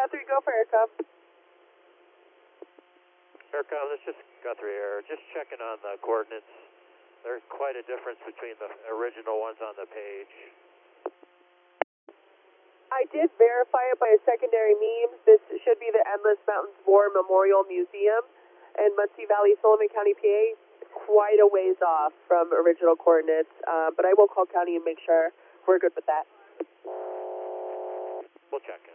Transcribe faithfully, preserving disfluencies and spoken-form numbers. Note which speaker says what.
Speaker 1: Guthrie, go for AirCom.
Speaker 2: AirCom, this is Guthrie Air. Just checking on the coordinates. There's quite a difference between the original ones on the page.
Speaker 1: I did verify it by a secondary means. This should be the Endless Mountains War Memorial Museum in Muncie Valley, Sullivan County, P A. Quite a ways off from original coordinates, uh, but I will call county and make sure we're good with that.
Speaker 2: We'll check it.